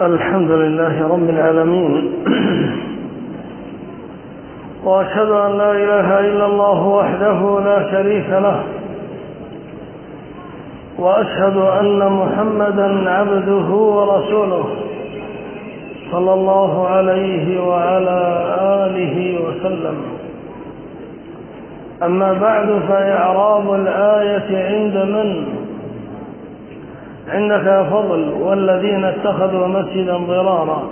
الحمد لله رب العالمين وأشهد أن لا إله إلا الله وحده لا شريك له وأشهد أن محمدا عبده ورسوله صلى الله عليه وعلى آله وسلم. أما بعد، فإعراب الآية عند من؟ عندك يا فضل: والذين اتخذوا مسجدا ضرارا.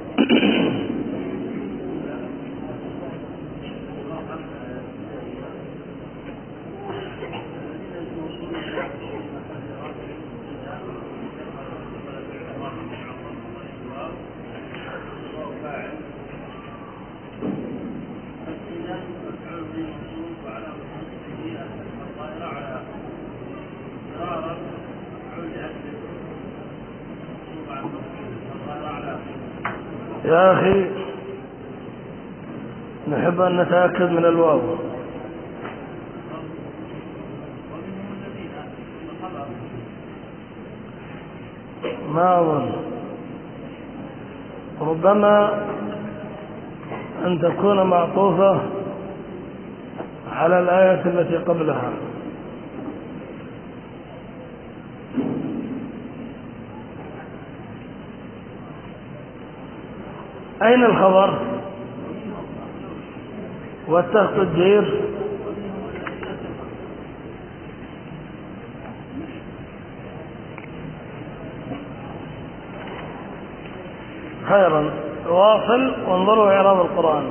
يا أخي نحب أن نتأكد من الواو. ما أظن، ربما أن تكون معطوفة على الآية التي قبلها. أين الخبر؟ والتخت الدير خيرا. واصل وانظروا إعراب القرآن.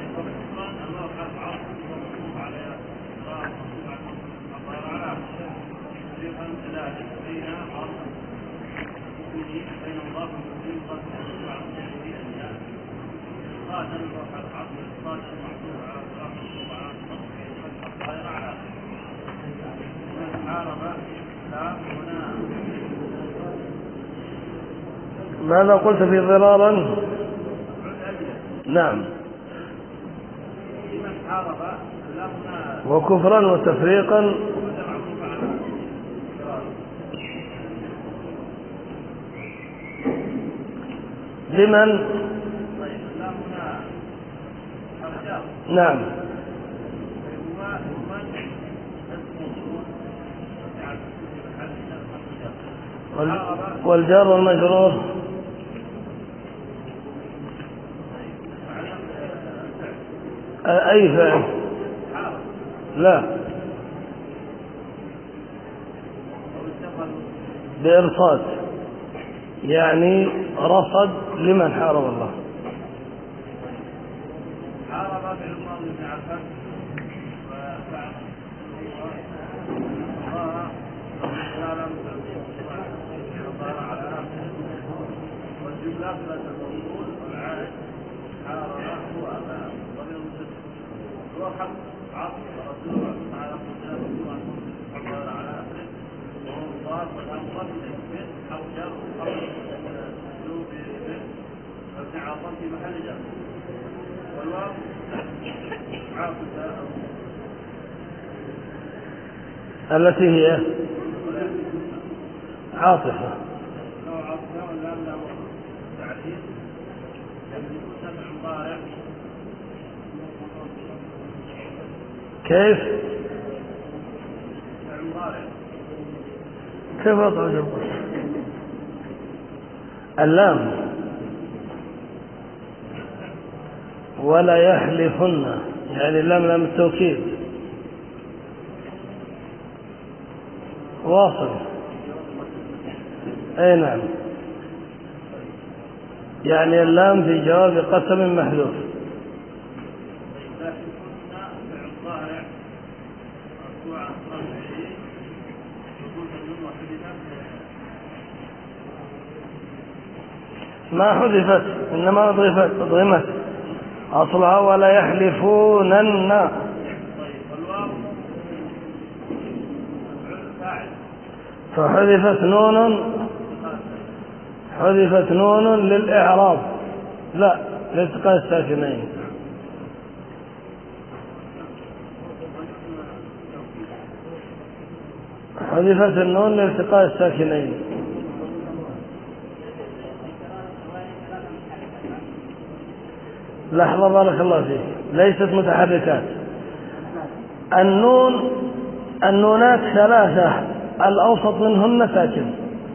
ماذا قلت في ضرارا؟ نعم. وكفرا وتفريقا. لمن؟ نعم. والجار والمجرور أي فعل؟ لا، بإرصاد، يعني رصد لمن حارب الله. حارب بالماضي بن عفان والجملة لا تقول والعائد حارب هو أبا ضمير المسلم هو حق عاصم ورسول الله تعالى قدام الله حضر على أخره وهو مضاف والأمر إليه أو جر أو أسلوب به وابن عاصم في محل جر والواو عاطفة التي هي عاطفة. كيف؟ كيف أطلع اللام؟ ولا يحلفن، يعني اللام لام التوكيد. واصل. أي نعم، يعني اللام في جواب قسم محذوف. ما حذفت، إنما أضغمت أصلها ولا يحلفونن. فحذفت نون للإعراب، لا لالتقاء الساكنين. حذفت النون لالتقاء الساكنين. لحظة بارك الله فيك، ليست متحركات. النونات ثلاثة، الأوسط منهن ساكن.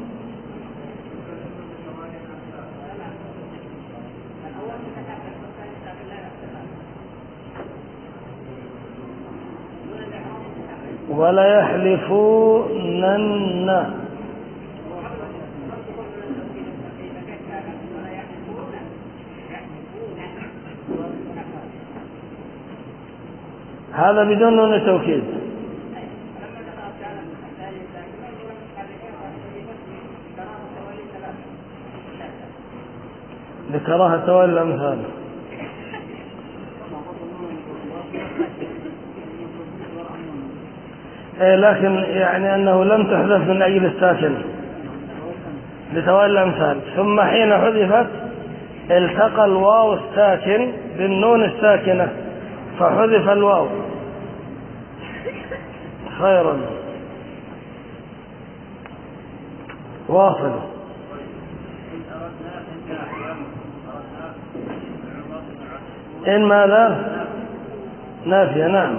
ولا يحلفونن، هذا بدون نون التوكيد. لكراهة تولي الأمثال. لكن يعني أنه لم تحذف من أجل الساكن لتولي الأمثال، ثم حين حذفت التقى الواو الساكن بالنون الساكنة فحذف الواو. خيرا، واصل. إن ماذا؟ نافية. نعم.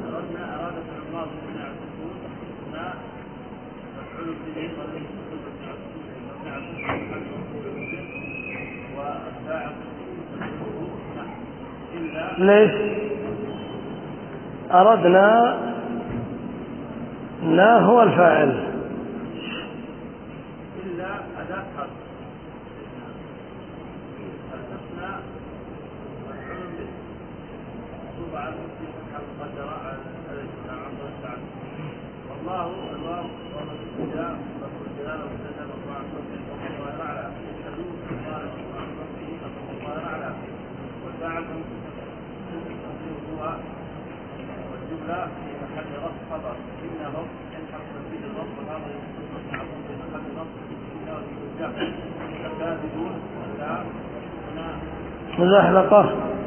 ليش؟ أردنا نا هو الفاعل. إلا أداة حرف الحسنى مفعول به مكتوب على المسلم فتحة مقدرة على الألف عبر السعد. والله الواو والابتداء لفظ الجلالة والمبتدأ مرفوع عن رفعه والظاهر على الحدود المضارع مرفوع عن رفعه والظاهر على والفاعل هو والجملة في محل رفع خبر إنهم إن حرف تنفيذ الرفع وهذا يتصل معهم في محل رفع كاذبون ولا هنا مزحلقة.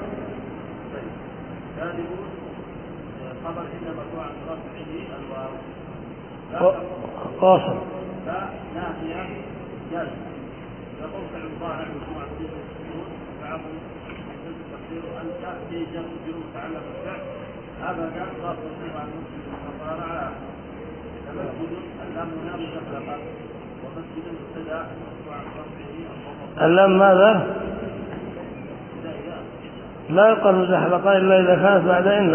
كاذبون خبر إن مرفوع عن رفعه الواو. قاصر. لا ناهية جازم. يقول فعل مضارع مجموعة فيه السكون وفعله يجوز التقدير أنت في جر مجرور متعلق بالفعل أبدا ضرب مصير عن مسجد المضارع تمسجد اللام هنا مزحلقة ومسجد مبتدأ مرفوع عن رفعه. اللام ماذا؟ لا يقال مزحلقة إلا إذا كانت بعد إن.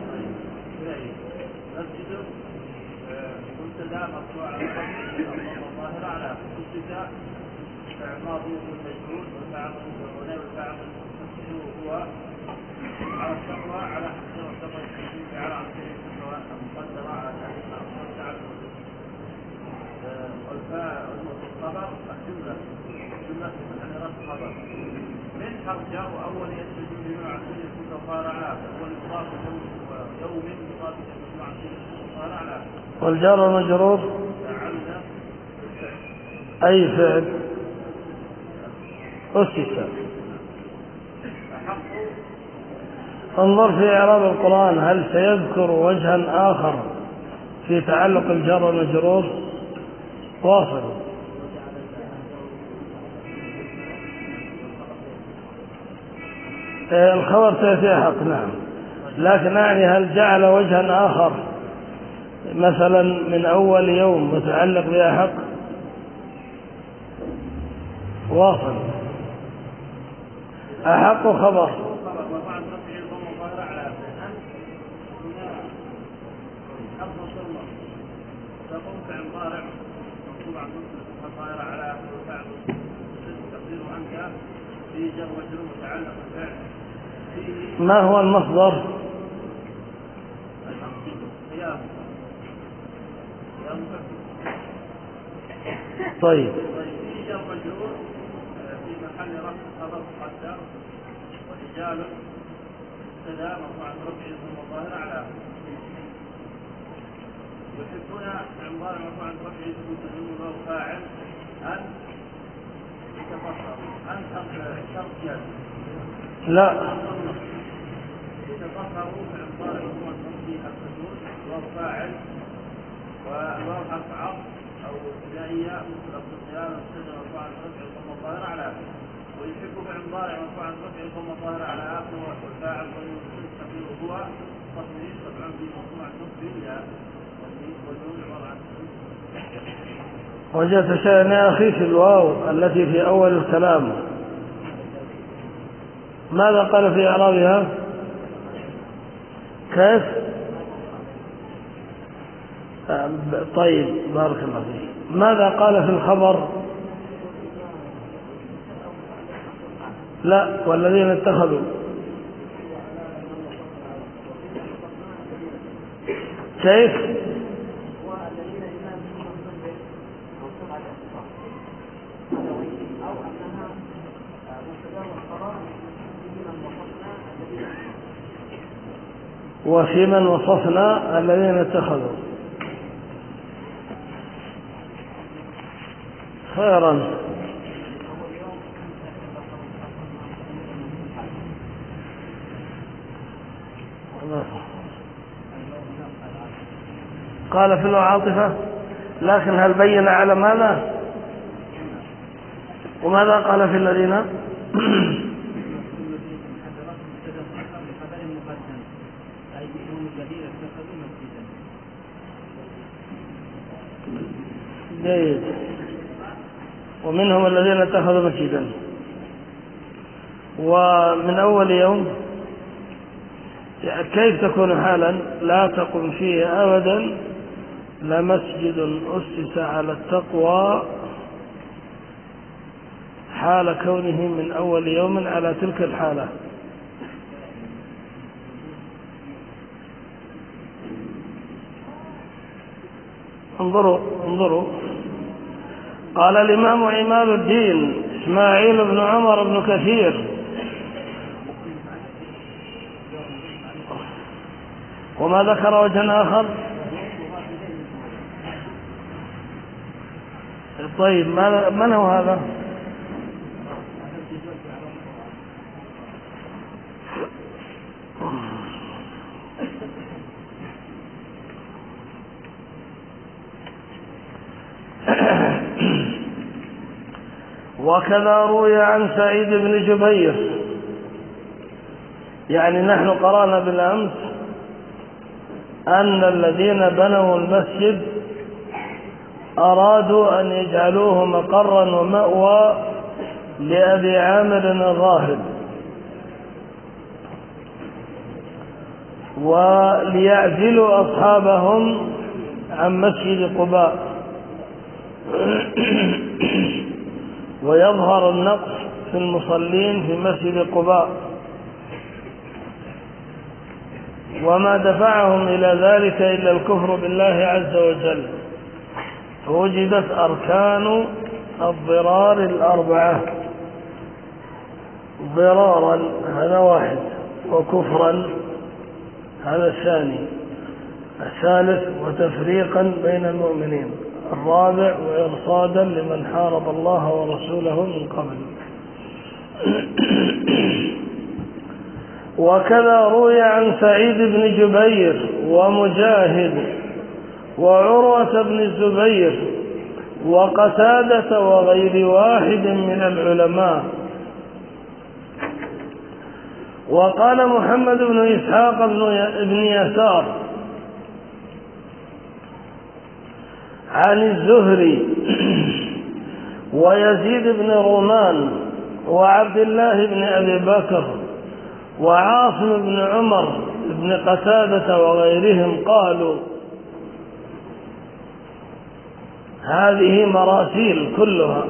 مسجد مبتدأ مرفوع عن رفعه الظاهر على مبتدأ فعل ماضي والمجهول والفاعل والفاعل هو على التقوى على حسب التقوى على التقوى المقدرة على والفاعل والخبر الجملة جملة محل رفع خبر من حرف جاء وأول يستجيب بما عسير يكون مضارعا أول مضاف يوم مضاف بما عسير يكون مضارعا والجار والمجرور فعلنا أي فعل أسس. انظر في إعراب القرآن هل سيذكر وجها آخر في تعلق الجار والمجرور؟ واصل. الخبر سيأتي حق. نعم، لكن أعني هل جعل وجها آخر مثلا من أول يوم متعلق بها حق؟ واصل. أحق خبر تقوم فعل مضارع مكتوب عن مسلم الظاهر على فعل تقدير أنت في جر ومجرور متعلق بالفعل فيه. ما هو المصدر؟ قيام. طيب. في جر ومجرور في محل رفع خبر مقدر ورجال مبتدا مرفوع عن رفعه ثم الظاهر على يحبون عمار مرفوع عن رفعه ثبوت النون وهو فاعل أن يتفخروا أن شرط جازم. لا، يتفخروا في عمار مرفوع عن رفعه الحدود وهو فاعل والواو حرف عطف أو ابتدائية لفظ الجلالة مبتدأ مرفوع عن رفعه ثم الظاهر على ويحب فعل مضارع مرفوع عن رفعه ثم ظاهر على آخره والفاعل ضمير متصل في الركوع تصريف طبعا في مرفوع عن الياء والنون عبارة عن وجدت شيئا يا أخي في الواو التي في أول الكلام، ماذا قال في إعرابها؟ كيف؟ طيب بارك الله فيك. ماذا قال في الخبر؟ لا، والذين اتخذوا. كيف؟ وفي من وصفنا الذين اتخذوا. خيرا. قال في العاطفة، لكن هل بين على ماذا؟ وماذا قال في الذين؟ جيد. ومنهم الذين اتخذوا مسجدا. ومن أول يوم كيف تكون حالا؟ لا تقم فيه أبدا لمسجد أسس على التقوى حال كونه من أول يوم على تلك الحالة. انظروا. قال الإمام عماد الدين إسماعيل بن عمر بن كثير، وما ذكر وجه آخر. طيب من هو هذا؟ وكذا روي عن سعيد بن جبير، يعني نحن قرأنا بالأمس أن الذين بنوا المسجد أرادوا أن يجعلوه مقرا ومأوى لأبي عامر الراهب، وليعزلوا أصحابهم عن مسجد قباء ويظهر النقص في المصلين في مسجد قباء. وما دفعهم إلى ذلك إلا الكفر بالله عز وجل. فوجدت أركان الضرار الأربعة: ضرارا هذا واحد، وكفرا هذا الثاني، الثالث وتفريقا بين المؤمنين، الرابع وإرصادا لمن حارب الله ورسوله من قبل. وكذا روي عن سعيد بن جبير ومجاهد وعروة بن الزبير وقتادة وغير واحد من العلماء. وقال محمد بن إسحاق بن يسار عن الزهري ويزيد بن رومان وعبد الله بن أبي بكر وعاصم بن عمر بن قتادة وغيرهم قالوا: هذه مراسيل كلها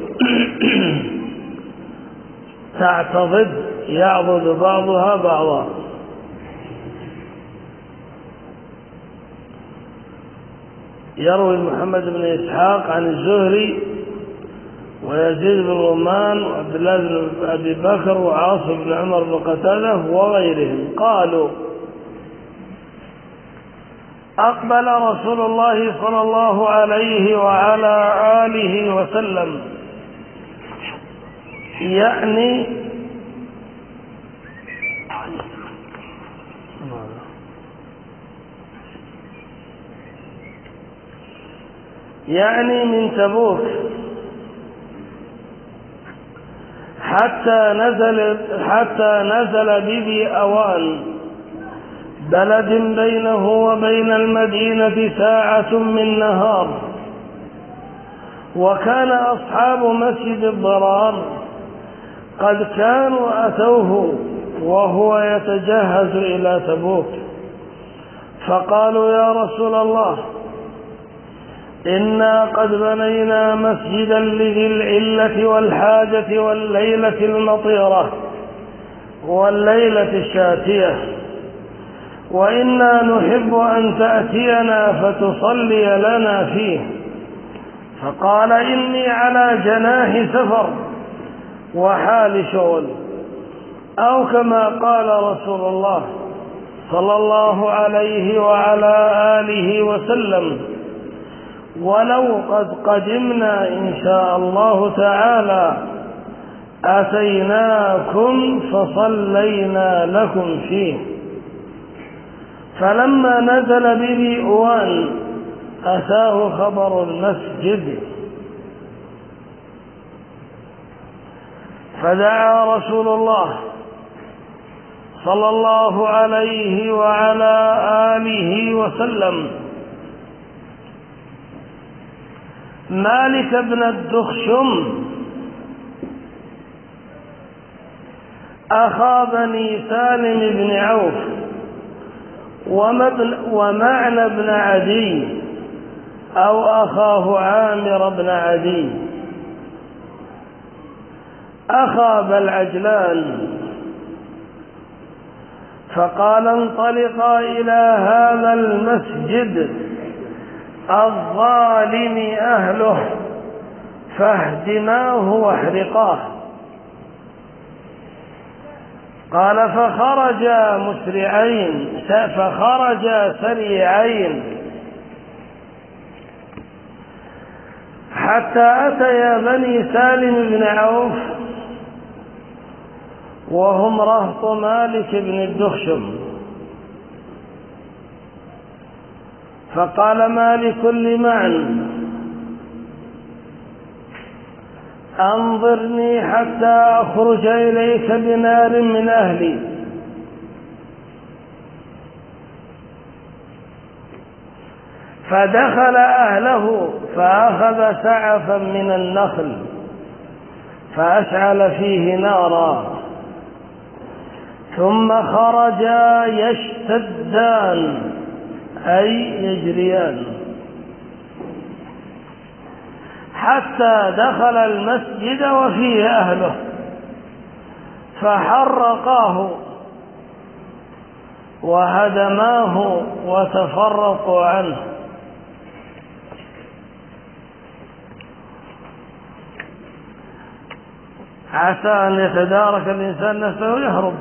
تعتضد يعضد بعضها بعضا. يروي محمد بن إسحاق عن الزهري ويزيد بن رومان وعبد الله بن أبي بكر وعاصم بن عمر بن قتادة وغيرهم قالوا: أقبل رسول الله صلى الله عليه وعلى آله وسلم، يعني من تبوك، حتى نزل بذي أوان بلد بينه وبين المدينة ساعة من نهار. وكان أصحاب مسجد الضرار قد كانوا أتوه وهو يتجهز إلى تبوك، فقالوا: يا رسول الله، إنا قد بنينا مسجدا لذي العلة والحاجة والليلة المطيرة والليلة الشاتية، وإنا نحب أن تأتينا فتصلي لنا فيه. فقال: إني على جناح سفر وحال شغل، أو كما قال رسول الله صلى الله عليه وعلى آله وسلم: ولو قد قدمنا إن شاء الله تعالى أتيناكم فصلينا لكم فيه. فلما نزل بذي أوان أتاه خبر المسجد، فدعا رسول الله صلى الله عليه وعلى آله وسلم مالك بن الدخشم أخا بني سالم بن عوف ومعنى بن عدي أو أخاه عامر بن عدي أخا بالعجلان، فقال: انطلقا إلى هذا المسجد الظالم أهله فاهدماه واحرقاه. قال: فخرجا سريعين حتى أتيا بني سالم بن عوف وهم رهط مالك بن الدخشم. فقال مالك لمعن: أنظرني حتى أخرج إليك بنار من أهلي. فدخل أهله فأخذ سعفا من النخل فأشعل فيه نارا، ثم خرجا يشتدان أي يجريان حتى دخل المسجد وفيه أهله فحرقاه وهدماه وتفرقوا عنه. عسى أن يتدارك الإنسان نفسه ويهرب.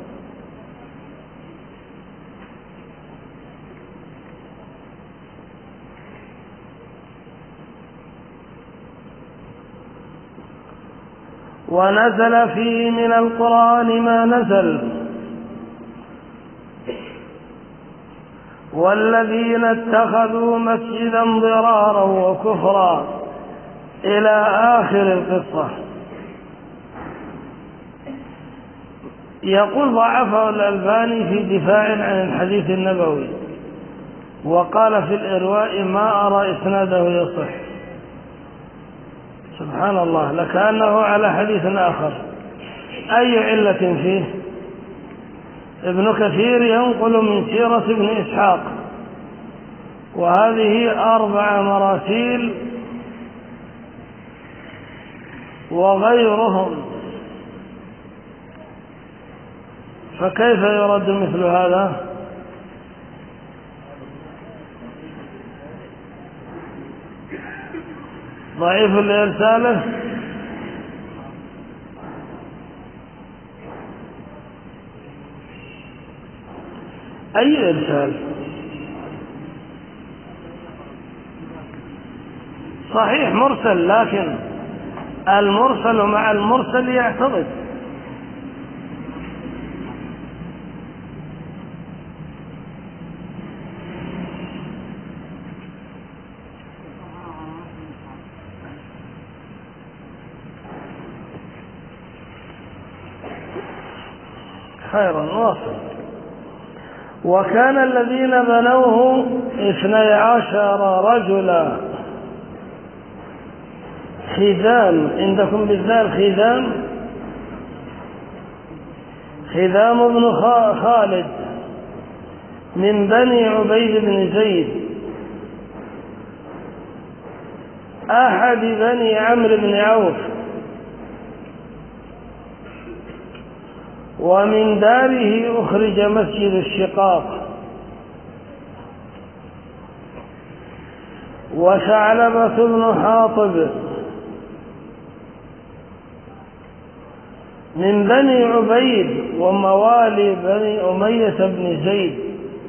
ونزل فيه من القرآن ما نزل: والذين اتخذوا مسجدا ضرارا وكفرا إلى آخر القصة. يقول: ضعفه الألباني في دفاع عن الحديث النبوي، وقال في الإرواء: ما أرى إسناده يصح. سبحان الله، لكأنه على حديث آخر. أي علة فيه؟ ابن كثير ينقل من سيرة ابن إسحاق، وهذه 4 مراسيل وغيرهم، فكيف يرد مثل هذا؟ ضعيف لإرساله. أي إرسال؟ صحيح مرسل، لكن المرسل مع المرسل يعتضد. خيرا واصل. وكان الذين بنوه 12 رجلا. خذام عندكم بالذال خذام بن خالد من بني عبيد بن زيد أحد بني عمرو بن عوف، ومن داره أخرج مسجد الشقاق. وثعلبة بن حاطب من بني عبيد وموالي بني أمية بن زيد.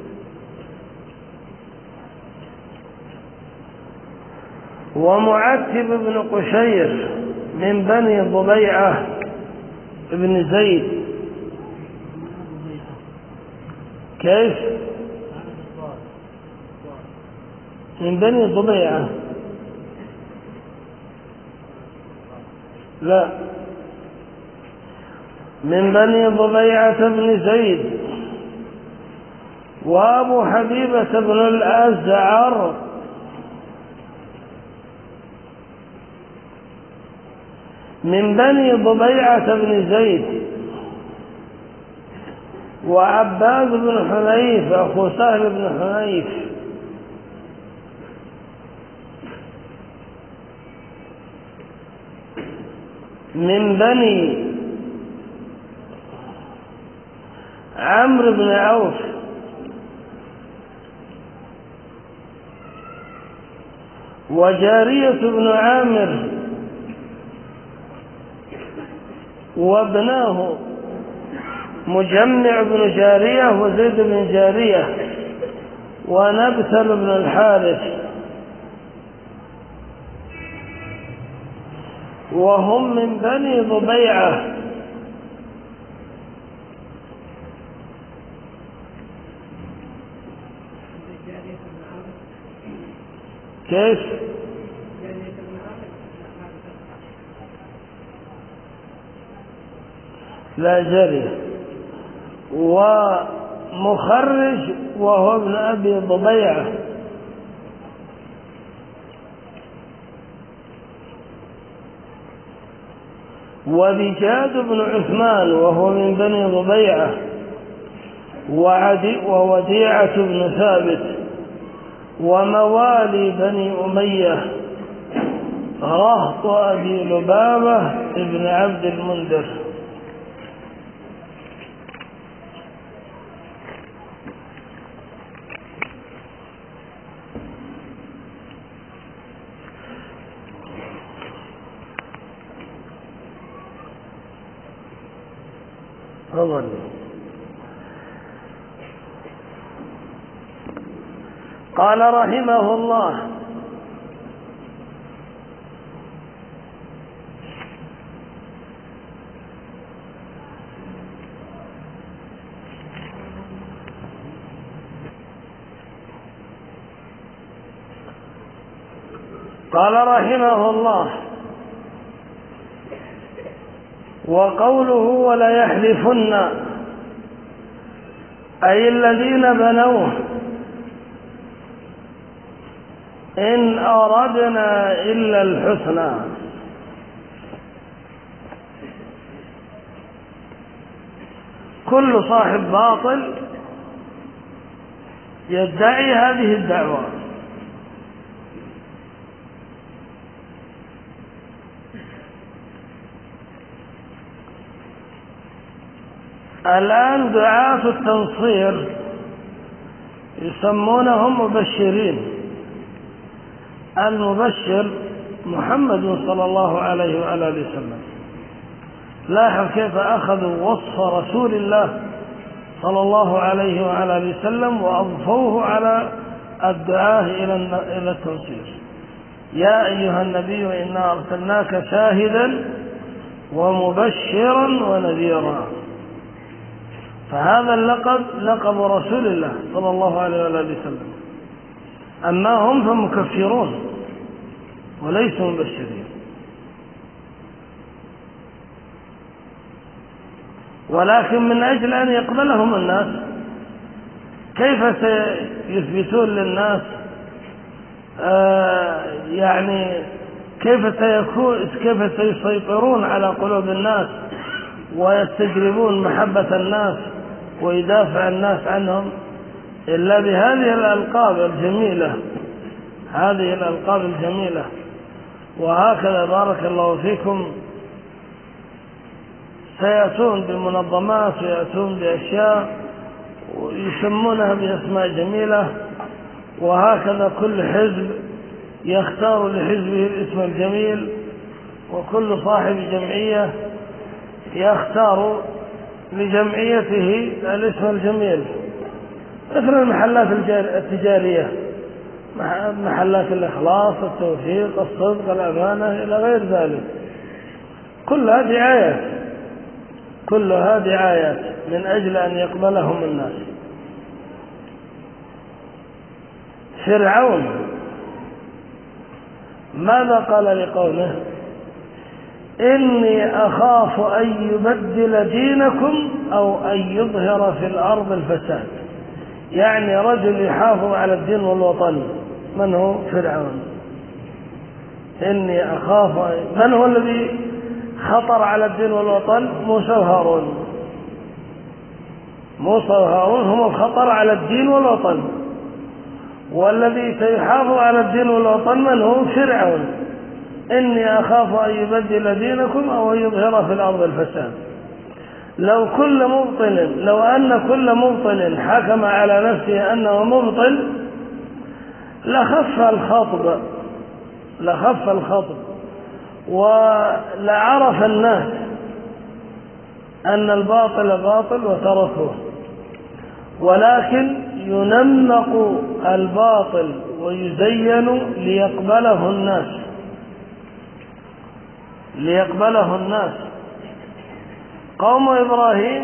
ومعتب بن قشير من بني ضبيعة بن زيد. كيف؟ من بني ضبيعة؟ لا، من بني ضبيعة بن زيد. وأبو حبيبة بن الأزعر من بني ضبيعة بن زيد. وعباد بن حنيف أخو سهل بن حنيف من بني عمرو بن عوف. وجارية بن عامر وابناه مجمع بن جارية وزيد بن جارية ونبتل بن الحارث، وهم من بني ضبيعة. كيف؟ لا، جارية. ومخرج وهو ابن أبي ضبيعة. وبجاد بن عثمان وهو من بني ضبيعة. ووديعة بن ثابت وموالي بني أمية رهط أبي لبابة ابن عبد المنذر. قال رحمه الله: وقوله ولا يحلفن، أي الذين بنوه إن أردنا إلا الحسنى. كل صاحب باطل يدعي هذه الدعوة. الآن دعاة التنصير يسمونهم مبشرين. المبشر محمد صلى الله عليه وآله وسلم. لاحظ كيف أخذوا وصف رسول الله صلى الله عليه وآله وسلم وأضفوه على الدعاة إلى التنصير. يا أيها النبي إنا أرسلناك شاهدا ومبشرا ونذيرا. فهذا اللقب لقب رسول الله صلى الله عليه وآله وسلم. أما هم فمكفرون وليسوا مبشرين. ولكن من أجل أن يقبلهم الناس كيف سيثبتون للناس يعني كيف سيسيطرون على قلوب الناس ويستجلبون محبة الناس ويدافع الناس عنهم إلا بهذه الألقاب الجميلة، هذه الألقاب الجميلة. وهكذا بارك الله فيكم سيأتون بمنظمات ويأتون بأشياء ويسمونها بأسماء جميلة، وهكذا كل حزب يختار لحزبه الاسم الجميل، وكل صاحب جمعية يختار لجمعيته الاسم الجميل، مثل المحلات التجارية، محلات الإخلاص، التوفيق، الصدق، الأمانة إلى غير ذلك. كلها دعايات من أجل أن يقبلهم الناس. فرعون ماذا قال لقومه؟ إني أخاف أن يبدل دينكم أو أن يظهر في الأرض الفساد. يعني رجل يحافظ على الدين والوطن. من هو؟ فرعون. إني أخاف من هو الذي خطر على الدين والوطن؟ موسى وهارون. موسى وهارون هم الخطر على الدين والوطن، والذي سيحافظ على الدين والوطن من هو؟ فرعون. إني أخاف أن يبدل دينكم أو أن يظهر في الأرض الفساد. لو أن كل مبطل حكم على نفسه أنه مبطل لخف الخطب ولعرف الناس أن الباطل باطل وتركوه، ولكن ينمق الباطل ويزين ليقبله الناس. قوم إبراهيم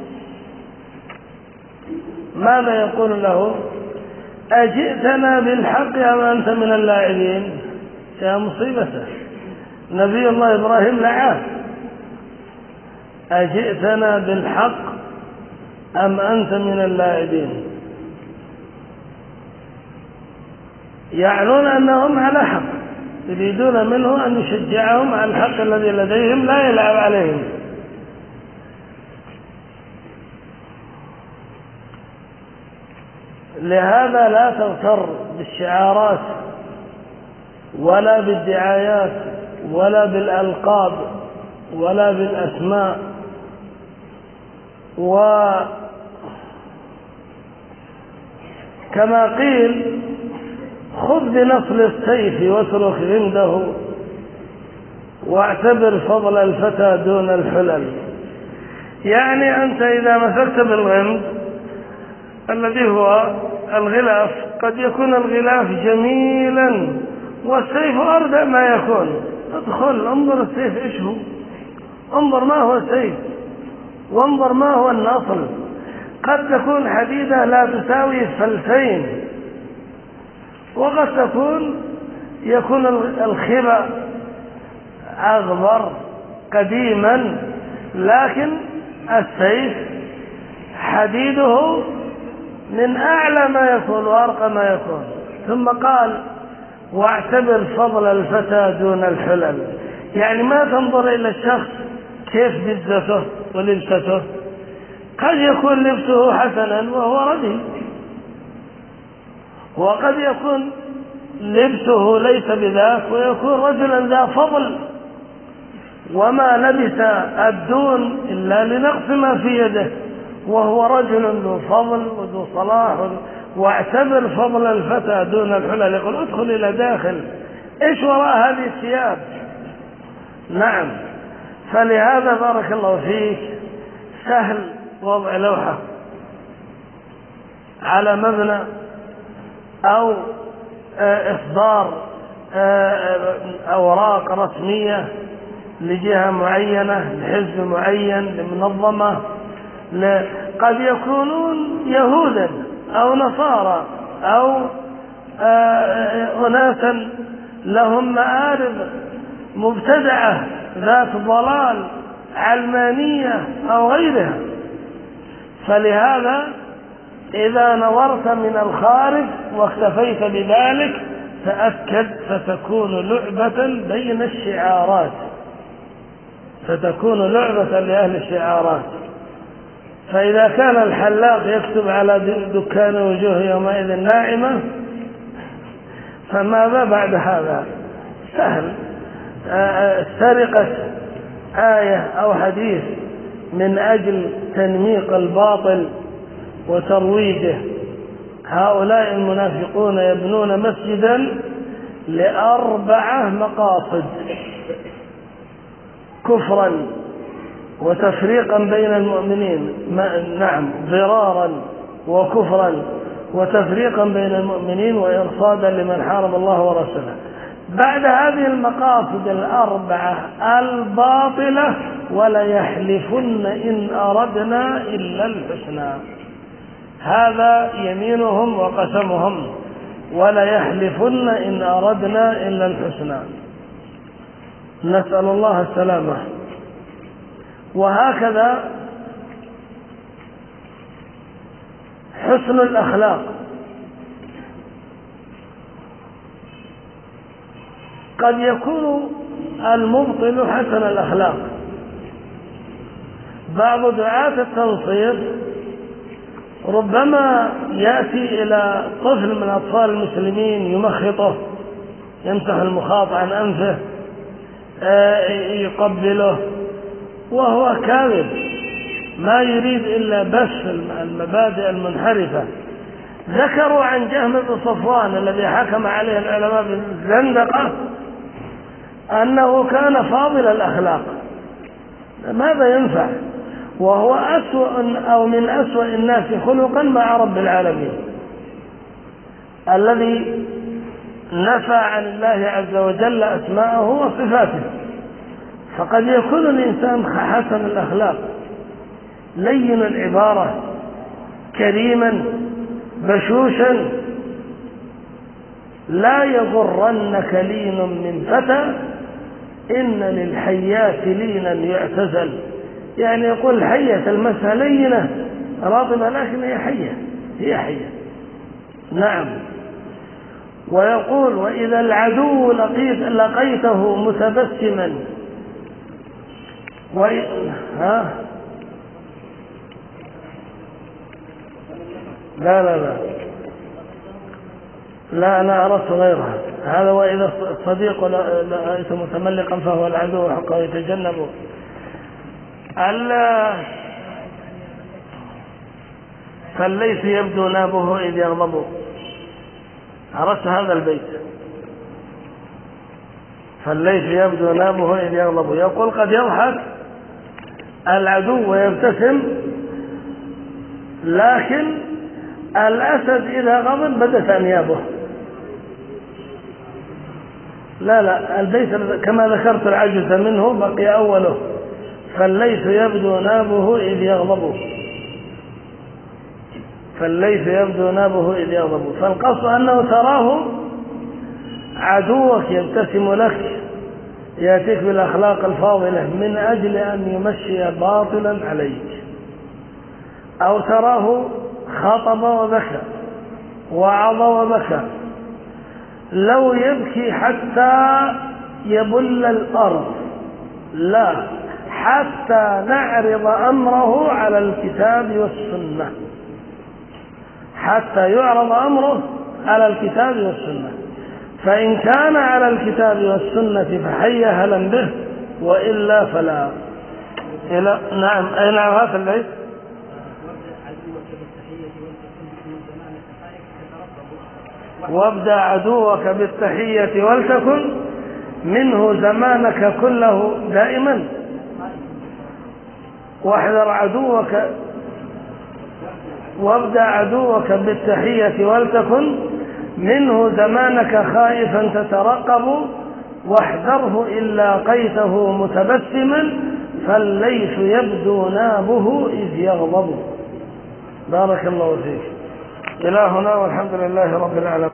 ماذا يقول له؟ أجئتنا بالحق أم أنت من اللاعبين؟ يا مصيبته، نبي الله إبراهيم لعاب. أجئتنا بالحق أم أنت من اللاعبين؟ يعنون أنهم على حق، يريدون منه أن يشجعهم على الحق الذي لديهم، لا يلعب عليهم. لهذا لا تغتر بالشعارات ولا بالدعايات ولا بالألقاب ولا بالأسماء. وكما قيل: خذ بنصل السيف واترك غمده واعتبر فضل الفتى دون الحلل. يعني أنت إذا مسكت بالغمد الذي هو الغلاف، قد يكون الغلاف جميلا والسيف أردأ ما يكون. ادخل انظر السيف إيش هو، انظر ما هو السيف، وانظر ما هو النصل. قد تكون حديدة لا تساوي فلسين، وقد يكون الخبأ أغبر قديما، لكن السيف حديده من أعلى ما يكون وأرقى ما يكون. ثم قال: واعتبر فضل الفتى دون الحلل. يعني ما تنظر إلى الشخص كيف بزته ولبسته، قد يكون لبسه حسنا وهو رديء، وقد يكون لبسه ليس بذاك ويكون رجلا ذا فضل، وما لبس الدون إلا لنقص ما في يده، وهو رجل ذو فضل وذو صلاح. واعتبر فضل الفتى دون الحلل. يقول: ادخل إلى داخل، إيش وراء هذه الثياب؟ نعم. فلهذا بارك الله فيك سهل وضع لوحة على مبنى أو إصدار أوراق رسمية لجهة معينة، لحزب معين، لمنظمة، قد يكونون يهودا أو نصارى أو أناسا لهم مآرب مبتدعة ذات ضلال علمانية أو غيرها. فلهذا إذا نظرت من الخارج واكتفيت بذلك تأكد ستكون لعبة بين الشعارات، ستكون لعبة لأهل الشعارات. فإذا كان الحلاق يكتب على دكان وجوه يومئذ ناعمة، فماذا بعد هذا؟ سهل. سرقة آية أو حديث من أجل تنميق الباطل وترويجه. هؤلاء المنافقون يبنون مسجدا ل4 مقاصد: كفرا وتفريقا بين المؤمنين، نعم، ضرارا وكفرا وتفريقا بين المؤمنين وإرصادا لمن حارب الله ورسوله. بعد هذه المقاصد 4 الباطلة: وليحلفن إن أردنا إلا الحسنى. هذا يمينهم وقسمهم: وليحلفن إن أردنا إلا الحسنى. نسأل الله السلامة. وهكذا حسن الأخلاق. قد يكون المبطل حسن الأخلاق. بعض دعاة التنصير ربما يأتي إلى طفل من أطفال المسلمين يمخطه، يمسح المخاط عن أنفه، يقبله، وهو كاذب، ما يريد إلا بث المبادئ المنحرفة. ذكروا عن جهم بن صفوان الذي حكم عليه العلماء بالزندقة أنه كان فاضل الأخلاق. ماذا ينفع وهو أسوأ أو من أسوأ الناس خلقا مع رب العالمين الذي نفى عن الله عز وجل أسماءه وصفاته. فقد يكون الإنسان حسن الأخلاق، لين العبارة، كريما، بشوشا. لا يغرنك لين من فتى إن للحيات لينا يعتزل. يعني يقول الحية المسها لينة راطبة لكن هي حية، هي حية. نعم. ويقول: وإذا العدو لقيته متبسما لا أنا أردت غيرها. هذا: وإذا الصديق لقيته متملقا فهو العدو حقه يتجنبه. فالليث يبدو نابه إذ يغضب. عرفت هذا البيت؟ فالليث يبدو نابه إذ يغضب. يقول: قد يضحك العدو ويبتسم، لكن الأسد إذا غضب بدت أنيابه. لا البيت كما ذكرت العجز منه بقي أوله: فالليث يبدو نابه إذ يغضب. فالليث يبدو نابه إذ يغضب. فالقصد أنه تراه عدوك يبتسم لك، يأتيك بالأخلاق الفاضلة من أجل أن يمشي باطلا عليك، أو تراه خطب وبكى، وعظ وبكى، لو يبكي حتى يبل الأرض، لا، حتى نعرض أمره على الكتاب والسنة، حتى يعرض أمره على الكتاب والسنة. فإن كان على الكتاب والسنة فحي هلا به، وإلا فلا. نعم. أي نعم. هذا الليل: وابدأ عدوك بالتحية ولتكن منه زمانك كله دائما. واحذر عدوك. وابدأ عدوك بالتحية ولتكن منه زمانك خائفا تترقب، واحذره إن لاقيته متبسما، فالليث يبدو نابه إذ يغضب. بارك الله فيك. إلى هنا والحمد لله رب العالمين.